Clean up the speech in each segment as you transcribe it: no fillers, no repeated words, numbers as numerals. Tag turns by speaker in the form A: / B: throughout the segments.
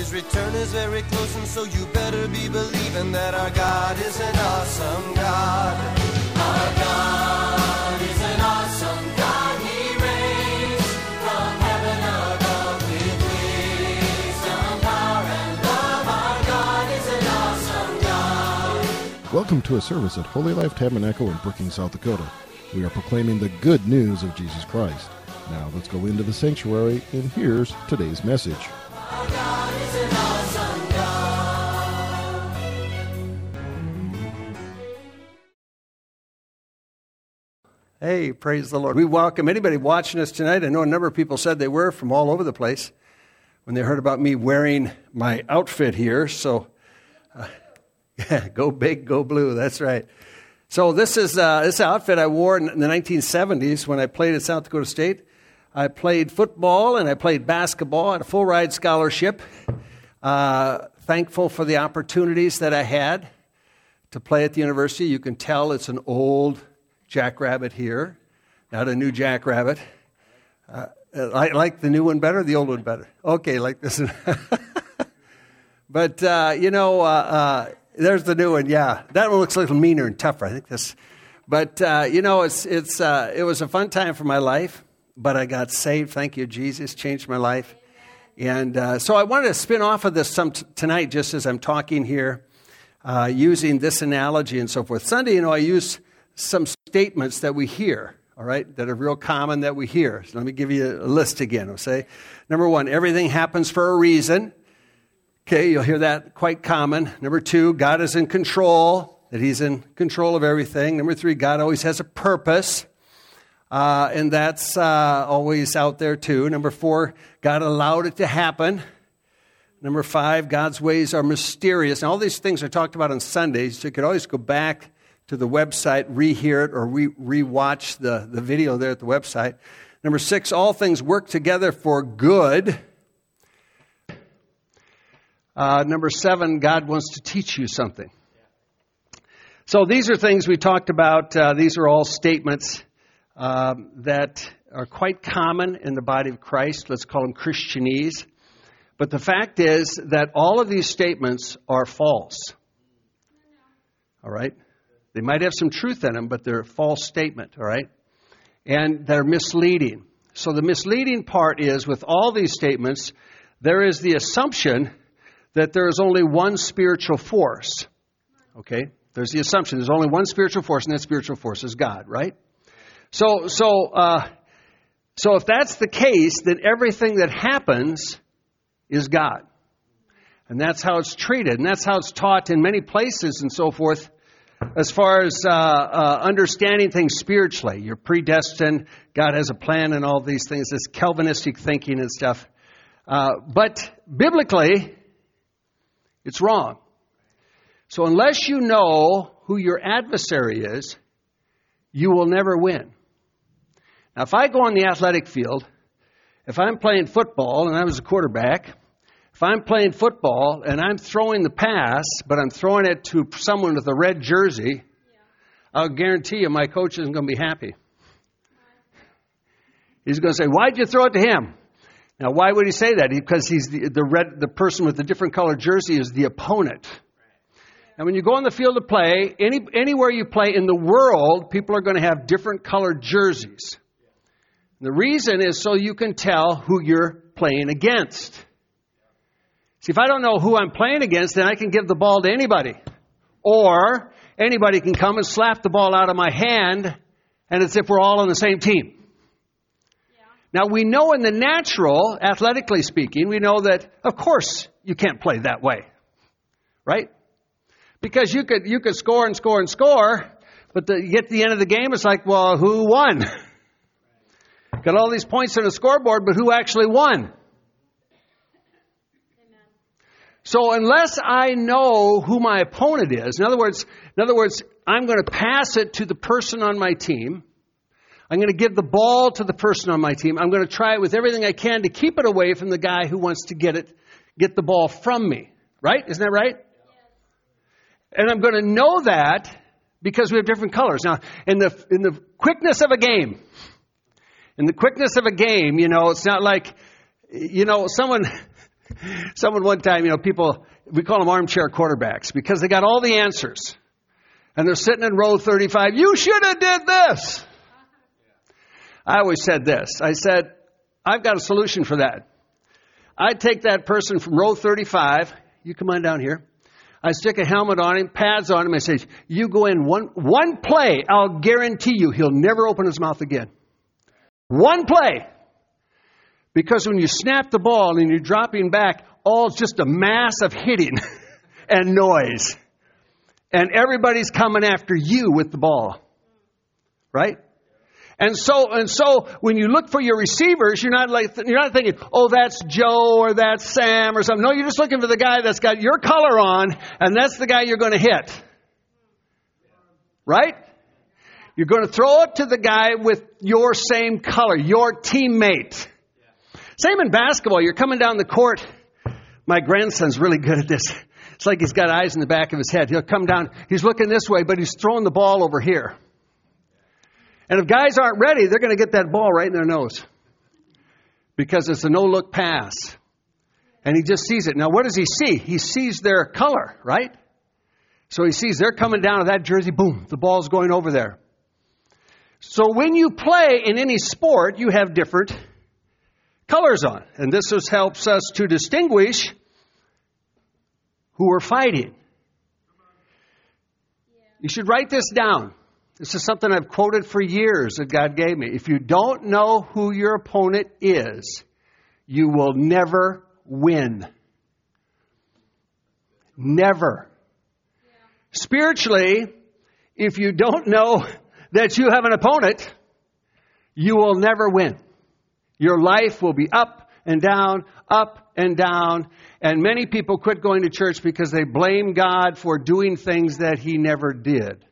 A: His return is very close, and so you better be believing that our God is an awesome God. Our God is an awesome God. He reigns from heaven above with wisdom, power, and love. Our God is an awesome God.
B: Welcome to a service at Holy Life Tabernacle in Brookings, South Dakota. We are proclaiming the good news of Jesus Christ. Now let's go into the sanctuary, and here's today's message.
A: Our God is an awesome God.
C: Hey, praise the Lord. We welcome anybody watching us tonight. I know a number of people said they were from all over the place when they heard about me wearing my outfit here. So, go big, go blue. That's right. So this is this outfit I wore in the 1970s when I played at South Dakota State. I played football and I played basketball. I had a full ride scholarship. Thankful for the opportunities that I had to play at the university. You can tell it's an old Jackrabbit here, not a new Jackrabbit. I like the new one better, or the old one better. Okay, like this. But there's the new one. Yeah, that one looks a little meaner and tougher. I think this. But it was a fun time for my life. But I got saved. Thank you, Jesus. Changed my life. And so I wanted to spin off of this tonight just as I'm talking here, using this analogy and so forth. Sunday, I use some statements that we hear, all right, that are real common that we hear. So let me give you a list again. I'll say, number one, everything happens for a reason. Okay, you'll hear that quite common. Number two, God is in control, that He's in control of everything. Number three, God always has a purpose. And that's always out there too. Number four, God allowed it to happen. Number five, God's ways are mysterious. And all these things are talked about on Sundays. So you could always go back to the website, rehear it, or re-watch the video there at the website. Number six, all things work together for good. Number seven, God wants to teach you something. So these are things we talked about. These are all statements that are quite common in the body of Christ. Let's call them Christianese. But the fact is that all of these statements are false. All right? They might have some truth in them, but they're a false statement. All right? And they're misleading. So the misleading part is, with all these statements, there is the assumption that there is only one spiritual force. Okay? There's the assumption there's only one spiritual force, and that spiritual force is God, right? So if that's the case, then everything that happens is God. And that's how it's treated. And that's how it's taught in many places and so forth, as far as understanding things spiritually. You're predestined. God has a plan and all these things. This Calvinistic thinking and stuff. But biblically, it's wrong. So unless you know who your adversary is, you will never win. Now, if I go on the athletic field, if I'm playing football and I was a quarterback, if I'm playing football and I'm throwing the pass, but I'm throwing it to someone with a red jersey, I'll guarantee you my coach isn't going to be happy. He's going to say, why'd you throw it to him? Now, why would he say that? Because he's the person with the different colored jersey is the opponent. And when you go on the field to play, anywhere you play in the world, people are going to have different colored jerseys. And the reason is so you can tell who you're playing against. See, if I don't know who I'm playing against, then I can give the ball to anybody. Or anybody can come and slap the ball out of my hand, and it's if we're all on the same team. Now, we know in the natural, athletically speaking, we know that, of course, you can't play that way. Right? Because you could score and score and score, but you get to the end of the game, it's like, well, who won? Got all these points on the scoreboard, but who actually won? Amen. So unless I know who my opponent is, in other words, I'm going to pass it to the person on my team. I'm going to give the ball to the person on my team. I'm going to try with everything I can to keep it away from the guy who wants to get the ball from me. Right? Isn't that right? And I'm going to know that because we have different colors. Now, in the quickness of a game, it's not like, someone Someone one time, people, we call them armchair quarterbacks because they got all the answers. And they're sitting in row 35. You should have did this. I always said this. I said, I've got a solution for that. I take that person from row 35. You come on down here. I stick a helmet on him, pads on him. I say, you go in one play. I'll guarantee you he'll never open his mouth again. One play. Because when you snap the ball and you're dropping back, all it's just a mass of hitting and noise. And everybody's coming after you with the ball. Right? And so when you look for your receivers, you're not thinking, oh, that's Joe or that's Sam or something. No, you're just looking for the guy that's got your color on, and that's the guy you're going to hit. Right? You're going to throw it to the guy with your same color, your teammate. Same in basketball. You're coming down the court. My grandson's really good at this. It's like he's got eyes in the back of his head. He'll come down. He's looking this way, but he's throwing the ball over here. And if guys aren't ready, they're going to get that ball right in their nose. Because it's a no-look pass. And he just sees it. Now, what does he see? He sees their color, right? So he sees they're coming down to that jersey. Boom, the ball's going over there. So when you play in any sport, you have different colors on. And this helps us to distinguish who we're fighting. You should write this down. This is something I've quoted for years that God gave me. If you don't know who your opponent is, you will never win. Never. Spiritually, if you don't know that you have an opponent, you will never win. Your life will be up and down, up and down. And many people quit going to church because they blame God for doing things that He never did.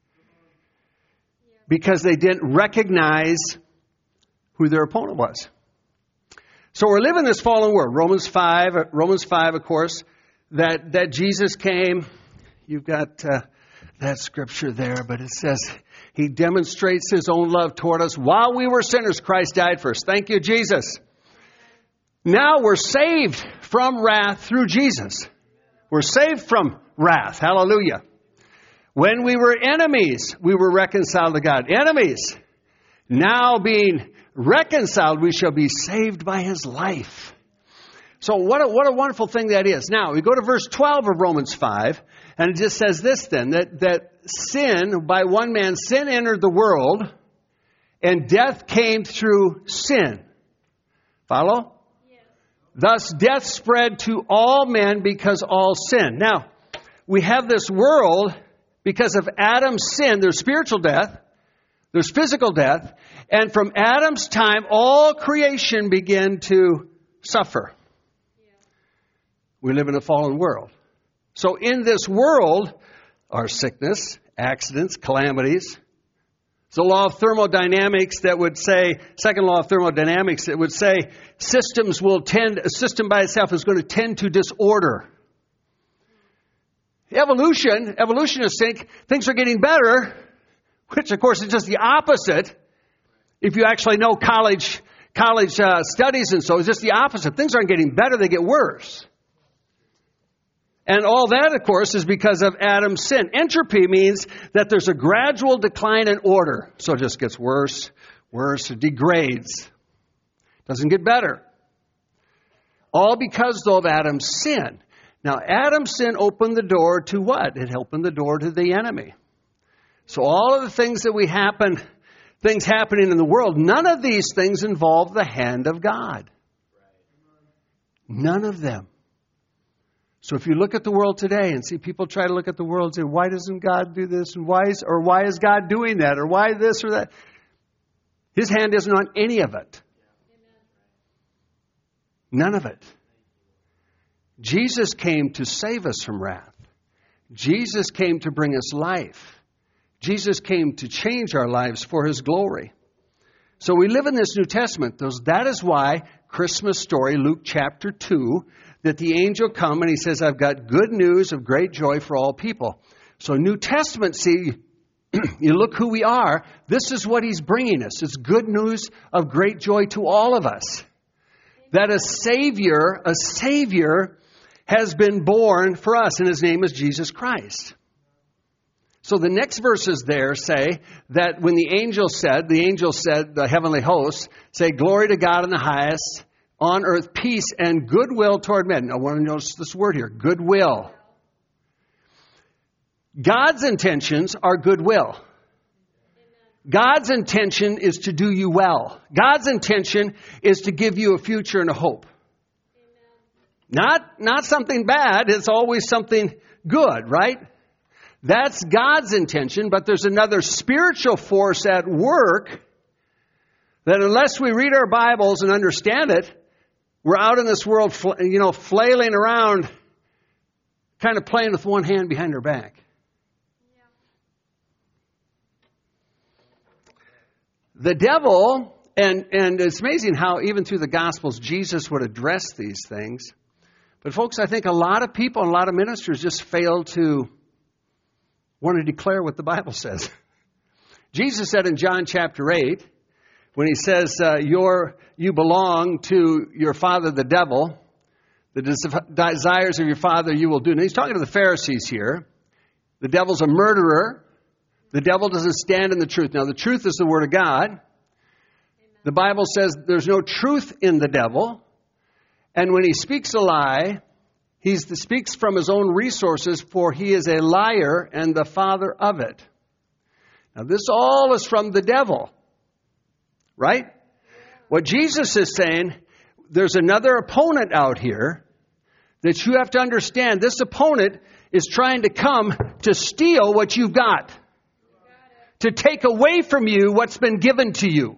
C: Because they didn't recognize who their opponent was. So we're living in this fallen world. Romans 5, of course, that Jesus came. You've got that scripture there, but it says He demonstrates His own love toward us. While we were sinners, Christ died for us. Thank you, Jesus. Now we're saved from wrath through Jesus. We're saved from wrath. Hallelujah. When we were enemies, we were reconciled to God. Enemies. Now being reconciled, we shall be saved by His life. So what a wonderful thing that is. Now, we go to verse 12 of Romans 5, and it just says this then, that sin, by one man, sin entered the world, and death came through sin. Follow? Yes. Thus death spread to all men because all sin. Now, we have this world. Because of Adam's sin, there's spiritual death, there's physical death, and from Adam's time, all creation began to suffer. We live in a fallen world. So in this world are sickness, accidents, calamities. It's the law of thermodynamics that would say, second law of thermodynamics, that would say a system by itself is going to tend to disorder. Evolutionists think things are getting better, which of course is just the opposite. If you actually know college studies and so, it's just the opposite. Things aren't getting better, they get worse. And all that, of course, is because of Adam's sin. Entropy means that there's a gradual decline in order. So it just gets worse, it degrades. Doesn't get better. All because, though, of Adam's sin. Now, Adam's sin opened the door to what? It opened the door to the enemy. So all of the things things happening in the world, none of these things involve the hand of God. None of them. So if you look at the world today and see people try to look at the world and say, why doesn't God do this? And why is God doing that? Or why this or that? His hand isn't on any of it. None of it. Jesus came to save us from wrath. Jesus came to bring us life. Jesus came to change our lives for His glory. So we live in this New Testament. That is why Christmas story, Luke chapter 2, that the angel come and he says, I've got good news of great joy for all people. So New Testament, see, you look who we are. This is what He's bringing us. It's good news of great joy to all of us. That a Savior has been born for us, and His name is Jesus Christ. So the next verses there say that when the angel said, the heavenly hosts, say, glory to God in the highest, on earth peace and goodwill toward men. I want to notice this word here, goodwill. God's intentions are goodwill. God's intention is to do you well. God's intention is to give you a future and a hope. Not something bad, it's always something good, right? That's God's intention, but there's another spiritual force at work that unless we read our Bibles and understand it, we're out in this world, flailing around, kind of playing with one hand behind our back. The devil, and it's amazing how even through the Gospels, Jesus would address these things. But folks, I think a lot of people and a lot of ministers just fail to want to declare what the Bible says. Jesus said in John chapter 8, when He says, you belong to your father the devil, the desires of your father you will do. And He's talking to the Pharisees here. The devil's a murderer. The devil doesn't stand in the truth. Now, the truth is the Word of God. Amen. The Bible says there's no truth in the devil. And when he speaks a lie, he speaks from his own resources, for he is a liar and the father of it. Now, this all is from the devil, right? What Jesus is saying, there's another opponent out here that you have to understand. This opponent is trying to come to steal what you've got. To take away from you what's been given to you.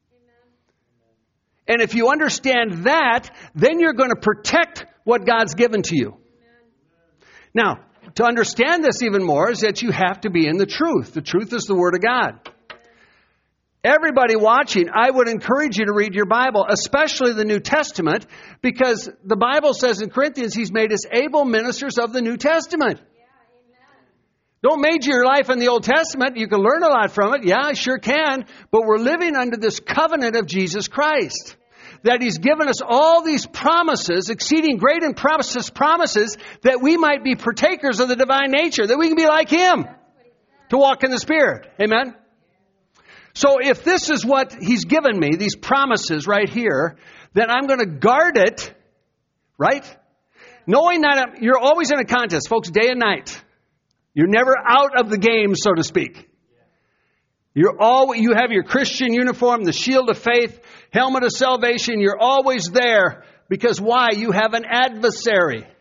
C: And if you understand that, then you're going to protect what God's given to you. Now, to understand this even more is that you have to be in the truth. The truth is the Word of God. Everybody watching, I would encourage you to read your Bible, especially the New Testament, because the Bible says in Corinthians, He's made us able ministers of the New Testament. Don't major your life in the Old Testament. You can learn a lot from it. Yeah, I sure can. But we're living under this covenant of Jesus Christ. That He's given us all these promises, exceeding great and promises, that we might be partakers of the divine nature. That we can be like Him. To walk in the Spirit. Amen? So if this is what He's given me, these promises right here, then I'm going to guard it. Right? Knowing that you're always in a contest, folks, day and night. You're never out of the game, so to speak. You have your Christian uniform, the shield of faith, helmet of salvation. You're always there because why? You have an adversary. Amen.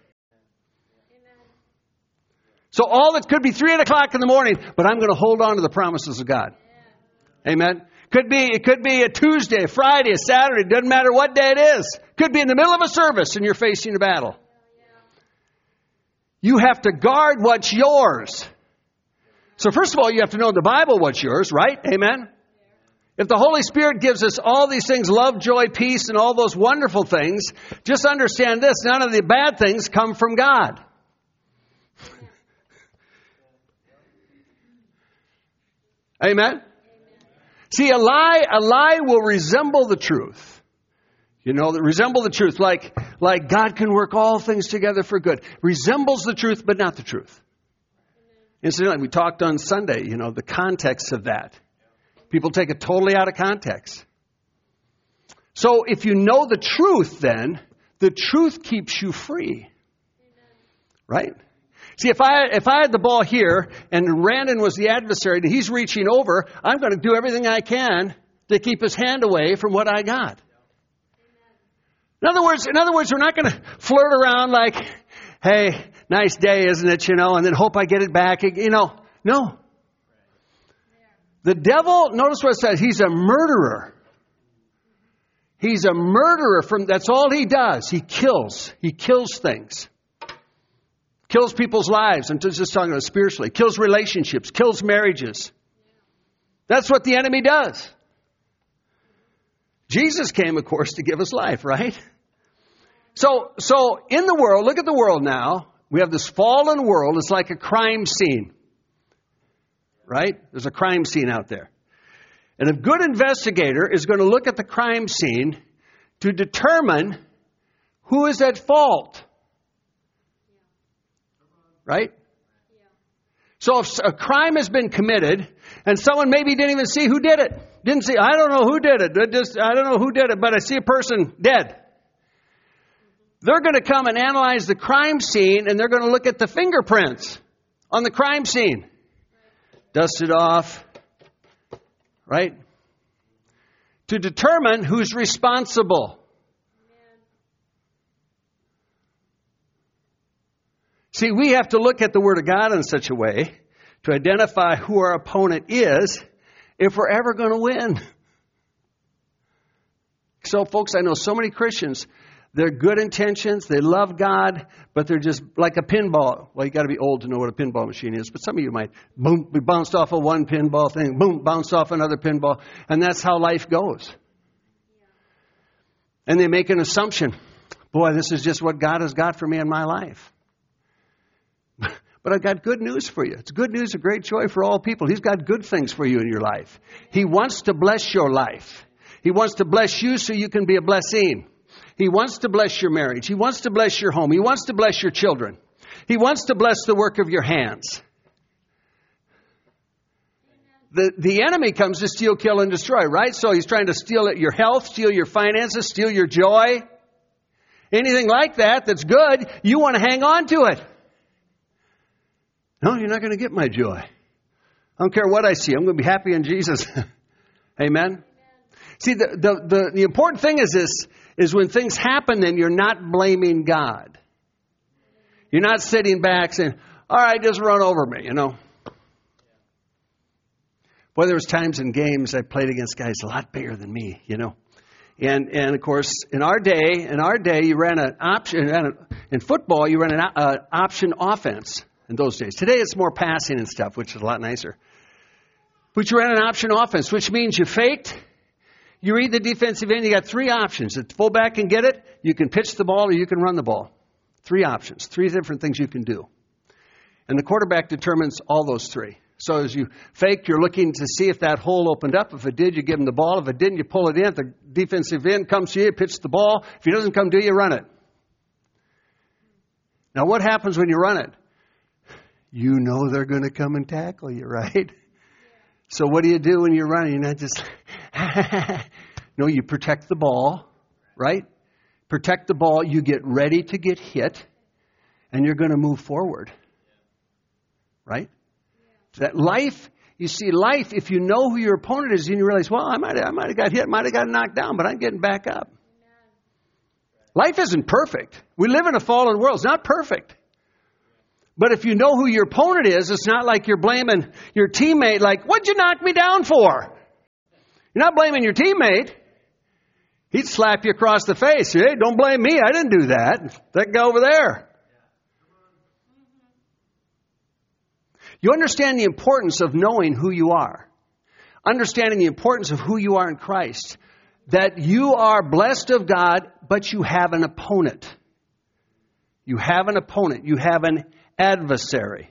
C: So all that could be 3 o'clock in the morning, but I'm going to hold on to the promises of God. Yeah. Amen. It could be a Tuesday, a Friday, a Saturday. Doesn't matter what day it is. Could be in the middle of a service and you're facing a battle. You have to guard what's yours. So first of all, you have to know in the Bible what's yours, right? Amen? If the Holy Spirit gives us all these things, love, joy, peace, and all those wonderful things, just understand this, none of the bad things come from God. Amen? See, a lie will resemble the truth. You know, resemble the truth, like God can work all things together for good. Resembles the truth, but not the truth. Incidentally, we talked on Sunday, the context of that. People take it totally out of context. So if you know the truth, then the truth keeps you free. Right? See, if I had the ball here and Randon was the adversary and he's reaching over, I'm going to do everything I can to keep his hand away from what I got. In other words, we're not going to flirt around like, hey, nice day, isn't it, and then hope I get it back, No. The devil, notice what it says, he's a murderer. He's a murderer. That's all he does. He kills. He kills things. Kills people's lives. I'm just talking about spiritually. Kills relationships. Kills marriages. That's what the enemy does. Jesus came, of course, to give us life, right? So in the world, look at the world now. We have this fallen world. It's like a crime scene. Right? There's a crime scene out there. And a good investigator is going to look at the crime scene to determine who is at fault. Right? So if a crime has been committed and someone maybe didn't even see who did it. Didn't see, I don't know who did it. I don't know who did it, but I see a person dead. They're going to come and analyze the crime scene, and they're going to look at the fingerprints on the crime scene. Dust it off. Right? To determine who's responsible. See, we have to look at the Word of God in such a way to identify who our opponent is if we're ever going to win. So, folks, I know so many Christians, they're good intentions, they love God, but they're just like a pinball. Well, you got to be old to know what a pinball machine is, but some of you might. Boom, we bounced off of one pinball thing, boom, bounced off another pinball, and that's how life goes. And they make an assumption. Boy, this is just what God has got for me in my life. But I've got good news for you. It's good news, a great joy for all people. He's got good things for you in your life. He wants to bless your life. He wants to bless you so you can be a blessing. He wants to bless your marriage. He wants to bless your home. He wants to bless your children. He wants to bless the work of your hands. The enemy comes to steal, kill, and destroy, right? So he's trying to steal your health, steal your finances, steal your joy. Anything like that that's good, you want to hang on to it. No, you're not going to get my joy. I don't care what I see. I'm going to be happy in Jesus. Amen? See, the important thing is this, is when things happen, then you're not blaming God. You're not sitting back saying, all right, just run over me, you know. Boy, there was times in games I played against guys a lot bigger than me, you know. And of course, in our day, you ran an option, in football, you ran an option offense. In those days. Today it's more passing and stuff, which is a lot nicer. But you ran an option offense, which means you faked, you read the defensive end, you got three options. The fullback can get it, you can pitch the ball, or you can run the ball. Three options, three different things you can do. And the quarterback determines all those three. So as you fake, you're looking to see if that hole opened up. If it did, you give him the ball. If it didn't, you pull it in. If the defensive end comes to you, pitch the ball. If he doesn't come to you, run it. Now what happens when you run it? You know they're going to come and tackle you, right? So what do you do when you're running? You're not just, no, you protect the ball, right? Protect the ball. You get ready to get hit, and you're going to move forward, right? That life, you see, life, if you know who your opponent is, and you realize, well, I might have got hit, might have got knocked down, but I'm getting back up. Life isn't perfect. We live in a fallen world. It's not perfect. But if you know who your opponent is, it's not like you're blaming your teammate like, what'd you knock me down for? You're not blaming your teammate. He'd slap you across the face. Hey, don't blame me. I didn't do that. That guy over there. You understand the importance of knowing who you are. Understanding the importance of who you are in Christ. That you are blessed of God, but you have an opponent. You have an opponent. You have an adversary.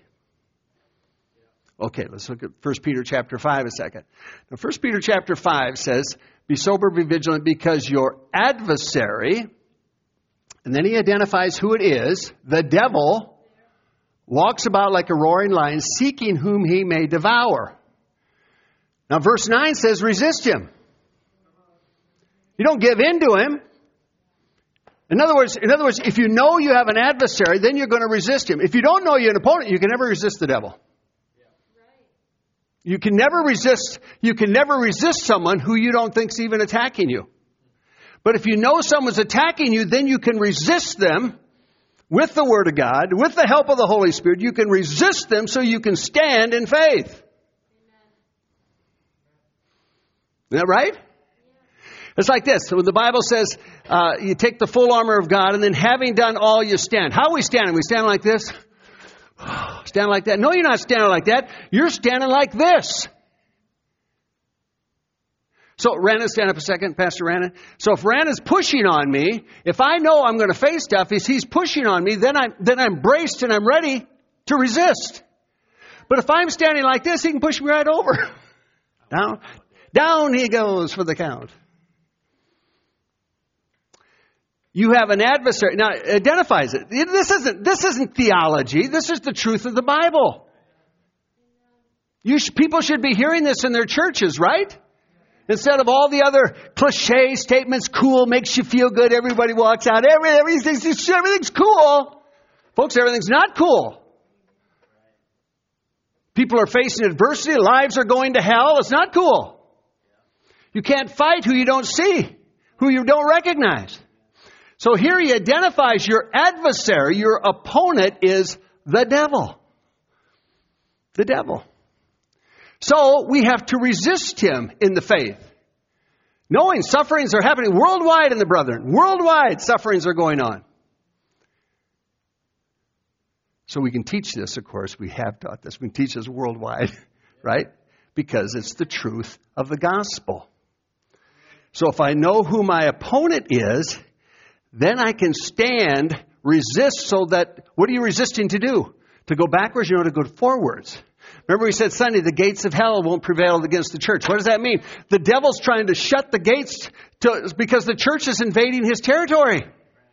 C: Okay, let's look at 1 Peter chapter 5 a second. Now, 1 Peter chapter 5 says, be sober, be vigilant, because your adversary, and then he identifies who it is, the devil, walks about like a roaring lion, seeking whom he may devour. Now, verse 9 says, resist him. You don't give in to him. In other words, if you know you have an adversary, then you're going to resist him. If you don't know you're an opponent, you can never resist the devil. You can never resist someone who you don't think's even attacking you. But if you know someone's attacking you, then you can resist them with the Word of God, with the help of the Holy Spirit. You can resist them so you can stand in faith. Isn't that right? It's like this. When the Bible says you take the full armor of God, and then having done all, you stand. How are we standing? We stand like this? Stand like that? No, you're not standing like that. You're standing like this. So, Rana, stand up a second, Pastor Rana. So if Rana's pushing on me, if I know I'm going to face stuff, if he's pushing on me, then I'm braced and I'm ready to resist. But if I'm standing like this, he can push me right over. Down he goes for the count. You have an adversary. Now, it identifies it. This isn't theology. This is the truth of the Bible. People should be hearing this in their churches, right? Instead of all the other cliche statements, cool, makes you feel good, everybody walks out, everything's cool. Folks, everything's not cool. People are facing adversity, lives are going to hell. It's not cool. You can't fight who you don't see, who you don't recognize. So here he identifies your adversary, your opponent is the devil. The devil. So we have to resist him in the faith. Knowing sufferings are happening worldwide in the brethren. Worldwide sufferings are going on. So we can teach this, of course. We have taught this. We can teach this worldwide, right? Because it's the truth of the gospel. So if I know who my opponent is, then I can stand, resist so that, what are you resisting to do? To go backwards, to go forwards. Remember we said Sunday, the gates of hell won't prevail against the church. What does that mean? The devil's trying to shut the gates because the church is invading his territory.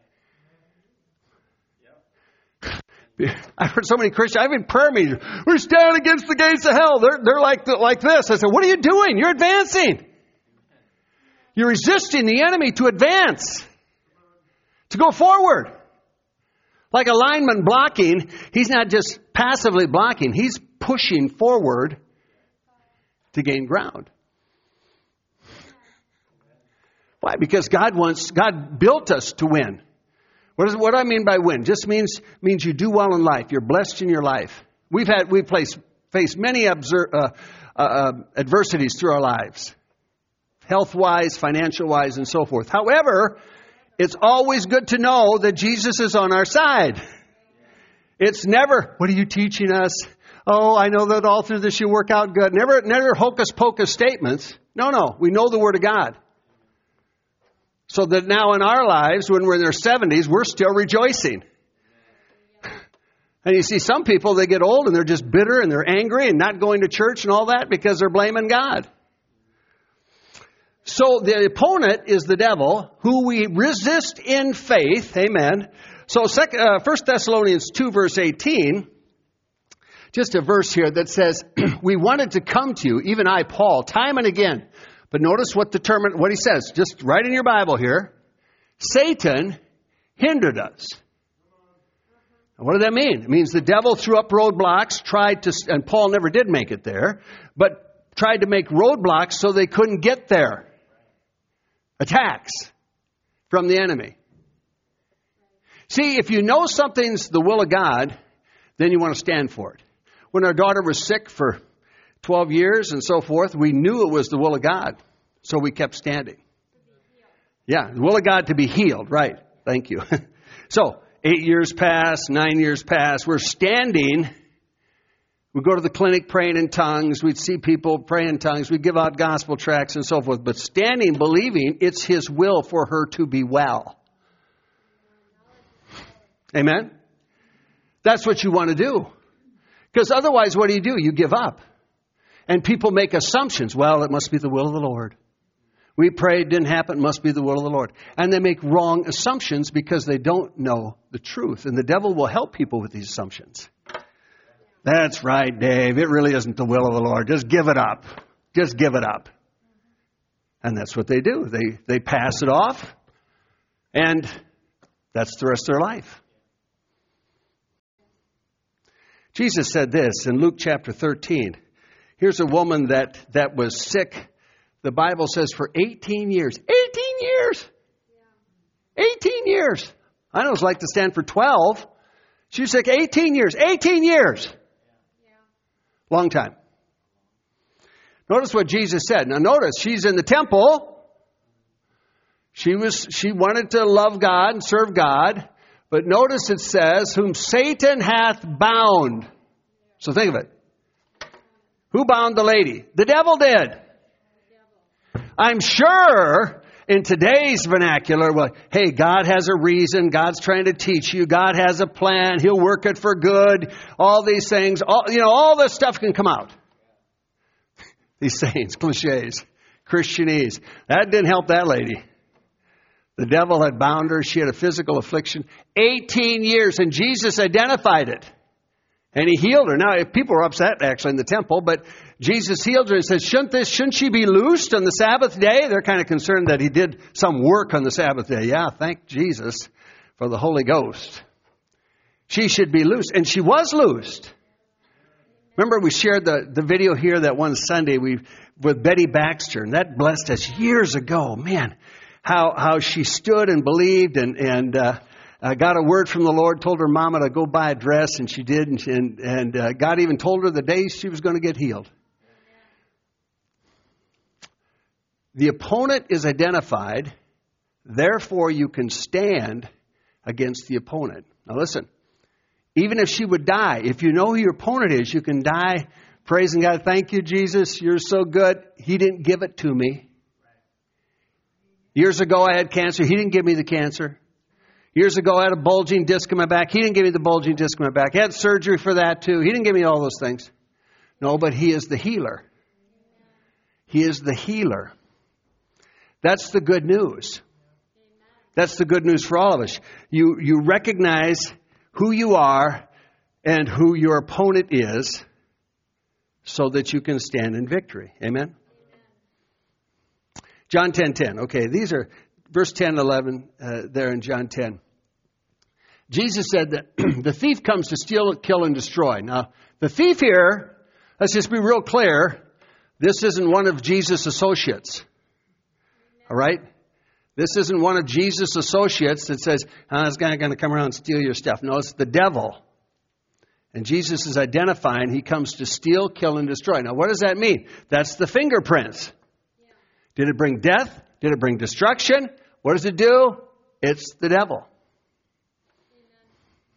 C: I've heard so many Christians, I've been prayer meetings, we stand against the gates of hell. They're like this. I said, what are you doing? You're advancing. You're resisting the enemy to advance, to go forward. Like a lineman blocking, he's not just passively blocking, he's pushing forward to gain ground. Why? Because God built us to win. What do I mean by win? Just means you do well in life. You're blessed in your life. We've faced many adversities through our lives, health-wise, financial-wise, and so forth. However, it's always good to know that Jesus is on our side. It's never, what are you teaching us? Oh, I know that all through this you work out good. Never hocus-pocus statements. No. We know the Word of God. So that now in our lives, when we're in their 70s, we're still rejoicing. And you see some people, they get old and they're just bitter and they're angry and not going to church and all that because they're blaming God. So the opponent is the devil, who we resist in faith. Amen. So 1 Thessalonians 2, verse 18, just a verse here that says, we wanted to come to you, even I, Paul, time and again. But notice what he says, just right in your Bible here. Satan hindered us. What does that mean? It means the devil threw up roadblocks, and Paul never did make it there, but tried to make roadblocks so they couldn't get there. Attacks from the enemy. See, if you know something's the will of God, then you want to stand for it. When our daughter was sick for 12 years and so forth, we knew it was the will of God. So we kept standing. Yeah, the will of God to be healed. Right. Thank you. So 8 years passed, 9 years passed. We're standing. We'd go to the clinic praying in tongues. We'd see people praying in tongues. We'd give out gospel tracts and so forth. But standing, believing it's His will for her to be well. Amen? That's what you want to do. Because otherwise, what do? You give up. And people make assumptions. Well, it must be the will of the Lord. We prayed, didn't happen, it must be the will of the Lord. And they make wrong assumptions because they don't know the truth. And the devil will help people with these assumptions. That's right, Dave. It really isn't the will of the Lord. Just give it up. Just give it up. And that's what they do. They pass it off. And that's the rest of their life. Jesus said this in Luke chapter 13. Here's a woman that was sick, the Bible says, for 18 years. 18 years! 18 years! I know it's like to stand for 12. She was sick 18 years. 18 years! Long time. Notice what Jesus said. Now notice, she's in the temple. She wanted to love God and serve God. But notice it says, whom Satan hath bound. So think of it. Who bound the lady? The devil did. I'm sure in today's vernacular, well, hey, God has a reason. God's trying to teach you. God has a plan. He'll work it for good. All these things, all this stuff can come out. These sayings, cliches, Christianese. That didn't help that lady. The devil had bound her. She had a physical affliction. 18 years, and Jesus identified it. And He healed her. Now, people were upset, actually, in the temple, but Jesus healed her and said, shouldn't she be loosed on the Sabbath day? They're kind of concerned that He did some work on the Sabbath day. Yeah, thank Jesus for the Holy Ghost. She should be loosed. And she was loosed. Remember, we shared the video here that one Sunday with Betty Baxter, and that blessed us years ago. Man, how she stood and believed and got a word from the Lord, told her mama to go buy a dress, and she did, and God even told her the day she was going to get healed. The opponent is identified, therefore you can stand against the opponent. Now listen. Even if she would die, if you know who your opponent is, you can die praising God. Thank you, Jesus. You're so good. He didn't give it to me. Years ago, I had cancer. He didn't give me the cancer. Years ago, I had a bulging disc in my back. He didn't give me the bulging disc in my back. I had surgery for that too. He didn't give me all those things. No, but He is the healer. He is the healer. That's the good news. That's the good news for all of us. You recognize who you are and who your opponent is so that you can stand in victory. Amen? John 10:10. Okay, these are verse 10 and 11 there in John 10. Jesus said that the thief comes to steal, kill, and destroy. Now, the thief here, let's just be real clear, this isn't one of Jesus' associates. All right? This isn't one of Jesus' associates that says, this guy going to come around and steal your stuff. No, it's the devil. And Jesus is identifying He comes to steal, kill, and destroy. Now, what does that mean? That's the fingerprints. Yeah. Did it bring death? Did it bring destruction? What does it do? It's the devil. Amen.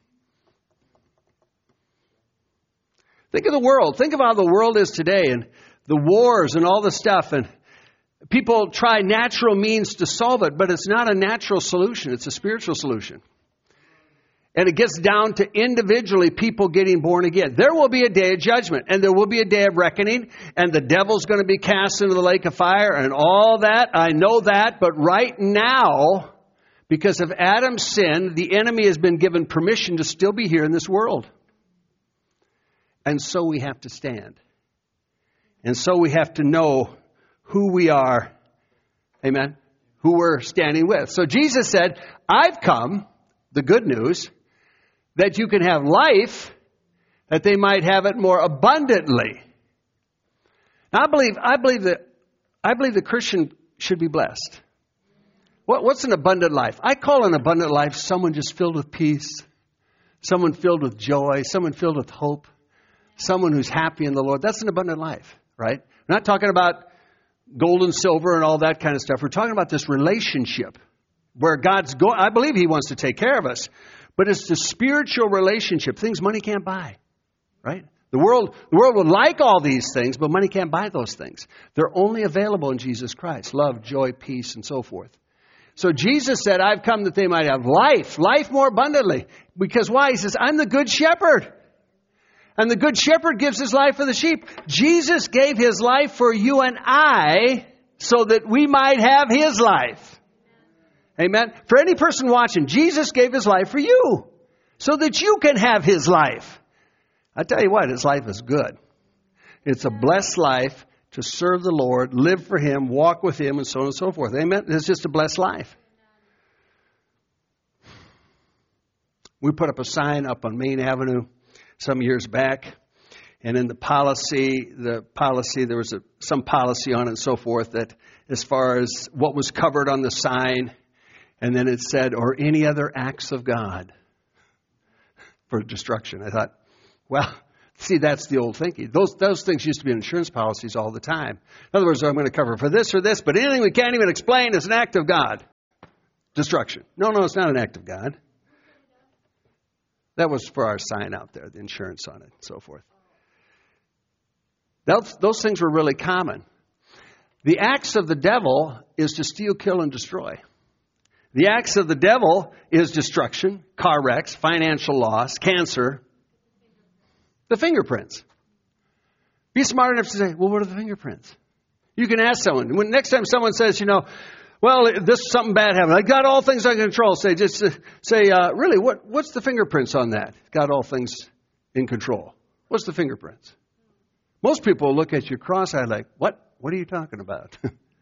C: Think of the world. Think of how the world is today and the wars and all the stuff. And people try natural means to solve it, but it's not a natural solution. It's a spiritual solution. And it gets down to individually people getting born again. There will be a day of judgment, and there will be a day of reckoning, and the devil's going to be cast into the lake of fire and all that. I know that, but right now, because of Adam's sin, the enemy has been given permission to still be here in this world. And so we have to stand. And so we have to know who we are, amen, who we're standing with. So Jesus said, I've come, the good news, that you can have life, that they might have it more abundantly. Now, I believe the Christian should be blessed. What's an abundant life? I call an abundant life someone just filled with peace, someone filled with joy, someone filled with hope, someone who's happy in the Lord. That's an abundant life, right? We're not talking about gold and silver and all that kind of stuff. We're talking about this relationship where God's going. I believe He wants to take care of us, but it's the spiritual relationship, things money can't buy, right? The world would like all these things, but money can't buy those things. They're only available in Jesus Christ. Love, joy, peace, and so forth. So Jesus said, I've come that they might have life more abundantly. Because why? He says, I'm the good shepherd. And the good shepherd gives his life for the sheep. Jesus gave His life for you and I so that we might have His life. Amen. For any person watching, Jesus gave His life for you so that you can have His life. I tell you what, His life is good. It's a blessed life to serve the Lord, live for Him, walk with Him, and so on and so forth. Amen. It's just a blessed life. We put up a sign up on Main Avenue some years back, and in the policy there was some policy on it and so forth that as far as what was covered on the sign, and then it said, or any other acts of God for destruction. I thought, well, see, that's the old thinking. Those things used to be in insurance policies all the time. In other words, I'm going to cover for this or this, but anything we can't even explain is an act of God. Destruction. No, it's not an act of God. That was for our sign out there, the insurance on it, and so forth. Those things were really common. The acts of the devil is to steal, kill, and destroy. The acts of the devil is destruction, car wrecks, financial loss, cancer. The fingerprints. Be smart enough to say, well, what are the fingerprints? You can ask someone. Next time someone says, Well, this something bad happened. I got all things under control. Really, what's the fingerprints on that? Got all things in control. What's the fingerprints? Most people will look at you cross-eyed like, what? What are you talking about?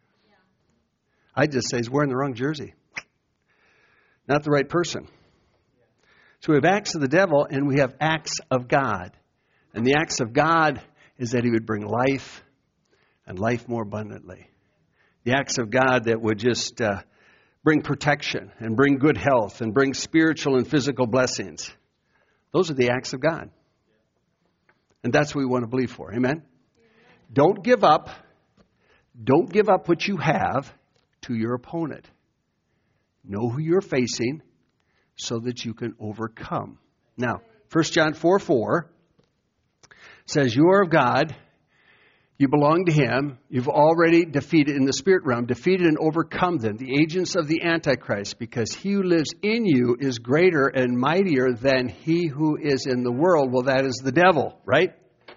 C: I just say he's wearing the wrong jersey. Not the right person. So we have acts of the devil and we have acts of God. And the acts of God is that he would bring life and life more abundantly. The acts of God that would just bring protection and bring good health and bring spiritual and physical blessings. Those are the acts of God. And that's what we want to believe for. Amen? Don't give up. Don't give up what you have to your opponent. Know who you're facing so that you can overcome. Now, 1 John 4:4 says, you are of God. You belong to Him. You've already defeated, in the spirit realm, defeated and overcome them, the agents of the Antichrist, because he who lives in you is greater and mightier than he who is in the world. Well, that is the devil, right?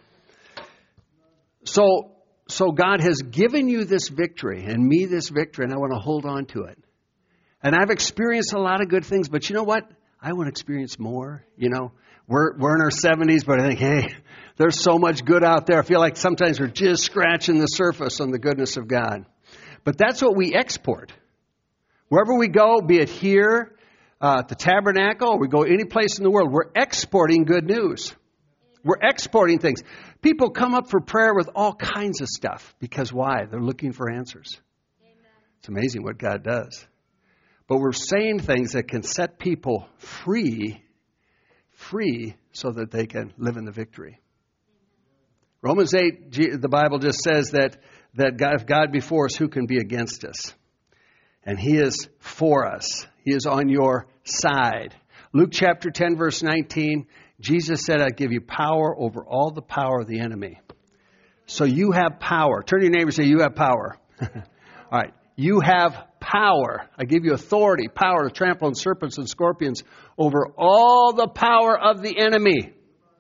C: So God has given you this victory and me this victory, and I want to hold on to it. And I've experienced a lot of good things, but you know what? I want to experience more. You know, we're in our 70s, but I think, hey, there's so much good out there. I feel like sometimes we're just scratching the surface on the goodness of God. But that's what we export. Wherever we go, be it here, at the tabernacle, or we go any place in the world, we're exporting good news. We're exporting things. People come up for prayer with all kinds of stuff. Because why? They're looking for answers. Amen. It's amazing what God does. But we're saying things that can set people free so that they can live in the victory. Romans 8, the Bible just says that God, if God be for us, who can be against us? And He is for us. He is on your side. Luke chapter 10, verse 19, Jesus said, I give you power over all the power of the enemy. So you have power. Turn to your neighbor and say, you have power. All right. You have power. I give you authority, power to trample on serpents and scorpions over all the power of the enemy.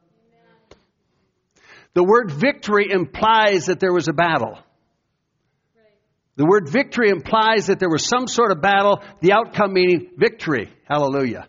C: The word victory implies that there was a battle. The word victory implies that there was some sort of battle, the outcome meaning victory. Hallelujah.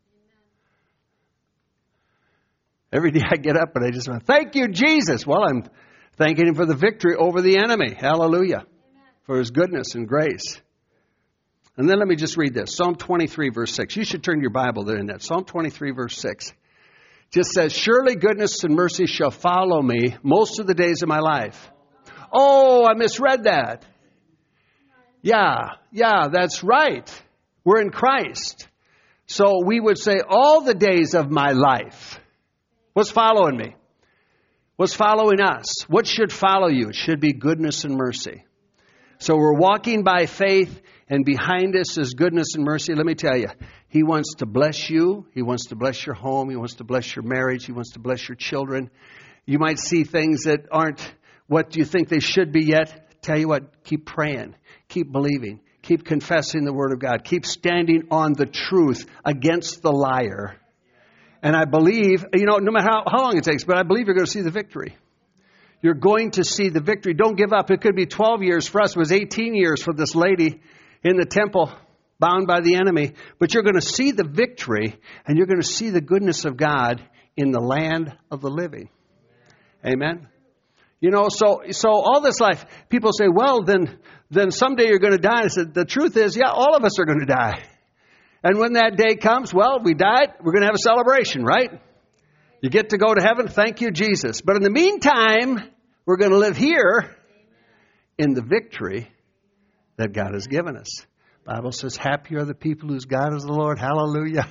C: Every day I get up and I just want, thank you, Jesus. Well, I'm thanking Him for the victory over the enemy. Hallelujah. For His goodness and grace. And then let me just read this. Psalm 23, verse 6. You should turn your Bible there in that. Psalm 23, verse 6. Just says, surely goodness and mercy shall follow me most of the days of my life. Oh, I misread that. Yeah, that's right. We're in Christ. So we would say all the days of my life. What's following me? What's following us? What should follow you? It should be goodness and mercy. So we're walking by faith, and behind us is goodness and mercy. Let me tell you, He wants to bless you. He wants to bless your home. He wants to bless your marriage. He wants to bless your children. You might see things that aren't what you think they should be yet. Tell you what, keep praying. Keep believing. Keep confessing the Word of God. Keep standing on the truth against the liar. And I believe, no matter how long it takes, but I believe you're going to see the victory. You're going to see the victory. Don't give up. It could be 12 years. For us, it was 18 years for this lady in the temple, bound by the enemy. But you're going to see the victory, and you're going to see the goodness of God in the land of the living. Amen? So all this life, people say, well, then someday you're going to die. I said, the truth is, all of us are going to die. And when that day comes, we died, we're going to have a celebration, right? You get to go to heaven. Thank you, Jesus. But in the meantime, we're going to live here in the victory that God has given us. The Bible says, happy are the people whose God is the Lord. Hallelujah.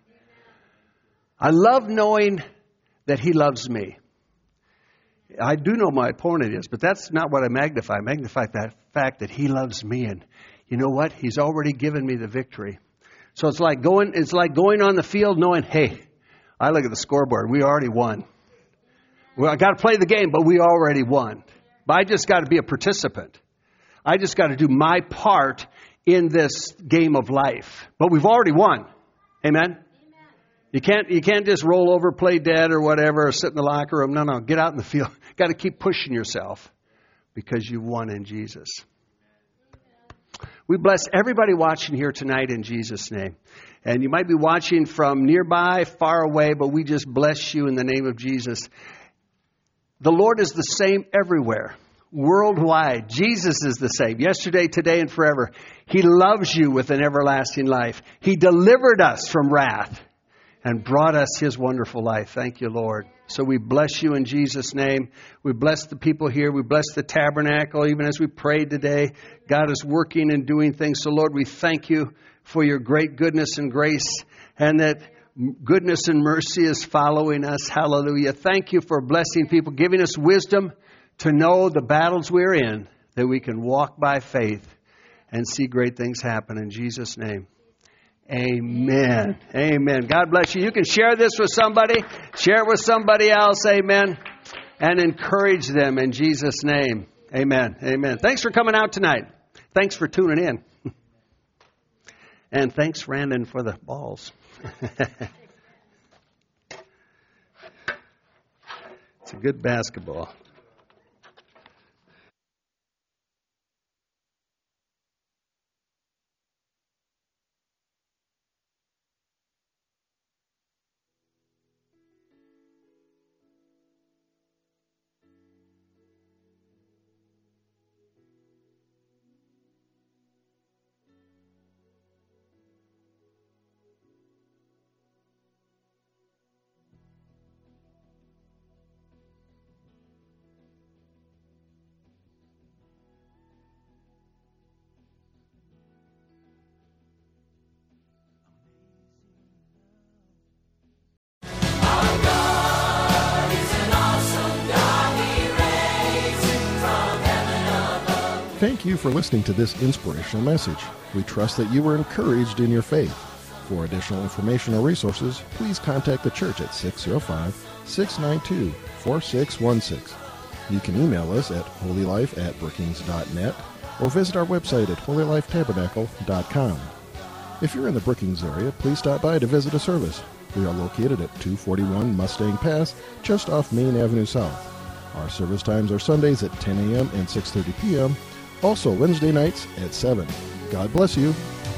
C: I love knowing that He loves me. I do know my opponent is, but that's not what I magnify. I magnify that fact that He loves me. And you know what? He's already given me the victory. So it's like going on the field knowing, hey, I look at the scoreboard. We already won. Well, I got to play the game, but we already won. But I just got to be a participant. I just got to do my part in this game of life. But we've already won. Amen? You can't just roll over, play dead or whatever, or sit in the locker room. No, get out in the field. Got to keep pushing yourself because you won in Jesus. We bless everybody watching here tonight in Jesus' name. And you might be watching from nearby, far away, but we just bless you in the name of Jesus. The Lord is the same everywhere, worldwide. Jesus is the same, yesterday, today, and forever. He loves you with an everlasting life. He delivered us from wrath and brought us His wonderful life. Thank you, Lord. So we bless you in Jesus' name. We bless the people here. We bless the tabernacle. Even as we prayed today, God is working and doing things. So, Lord, we thank you for your great goodness and grace, and that goodness and mercy is following us. Hallelujah. Thank you for blessing people, giving us wisdom to know the battles we're in, that we can walk by faith and see great things happen in Jesus' name. Amen. Amen. God bless you. You can share this with somebody. Share it with somebody else. Amen. And encourage them in Jesus' name. Amen. Amen. Thanks for coming out tonight. Thanks for tuning in. And thanks, Randon, for the balls. It's a good basketball.
B: Thank you for listening to this inspirational message. We trust that you were encouraged in your faith. For additional information or resources, please contact the church at 605-692-4616. You can email us at holylife@brookings.net or visit our website at holylifetabernacle.com. If you're in the Brookings area, please stop by to visit a service. We are located at 241 Mustang Pass, just off Main Avenue South. Our service times are Sundays at 10 a.m. and 6:30 p.m., also Wednesday nights at 7. God bless you.